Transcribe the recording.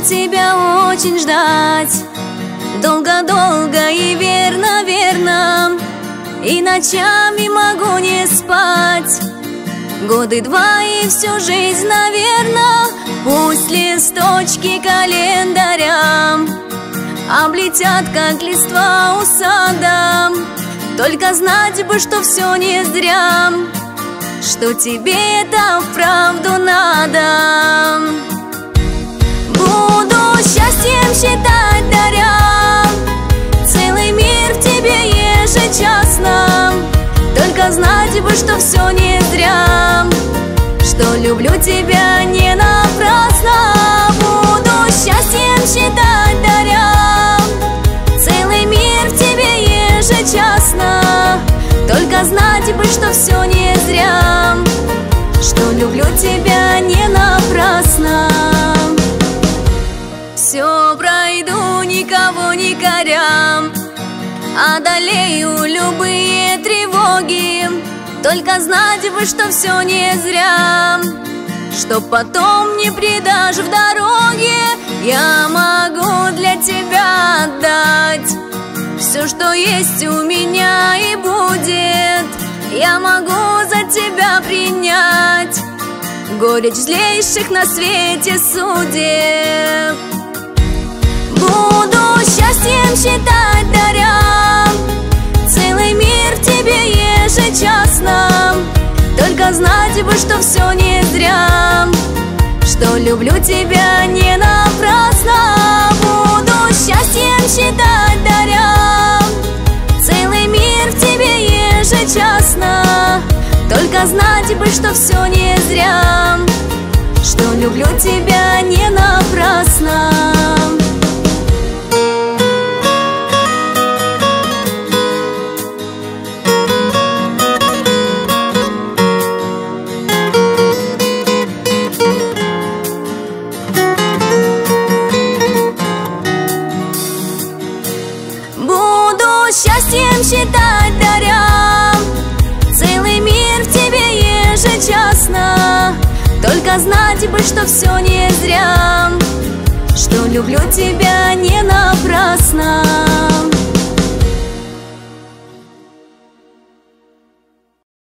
тебя очень ждать, долго-долго и верно-верно, и ночами могу не спать. Годы два и всю жизнь, наверно, пусть листочки календаря облетят, как листва у сада. Только знать бы, что все не зря, что тебе это вправду надо. Буду счастьем считать, даря целый мир в тебе ежечасно. Только знать бы, что все не зря, что люблю тебя не напрасно. Буду счастьем считать, даря целый мир в тебе ежечасно. Только знать бы, что все не зря, что люблю тебя не напрасно. Все пройду, никого не коря, одолею любые тревоги. Только знать бы, что все не зря, что потом не предашь в дороге. Я могу для тебя отдать все, что есть у меня и будет. Я могу за тебя принять горечь злейших на свете судеб. Буду счастьем считать, даря целый мир в тебе ежечасно. Только знать бы, что все не зря, что люблю тебя не напрасно. Буду счастьем считать, даря целый мир в тебе ежечасно. Только знать бы, что все не зря, что люблю тебя не напрасно. Буду счастьем считать, даря целый мир в тебе ежечасно. Только знать бы, что все не зря, что люблю тебя не напрасно.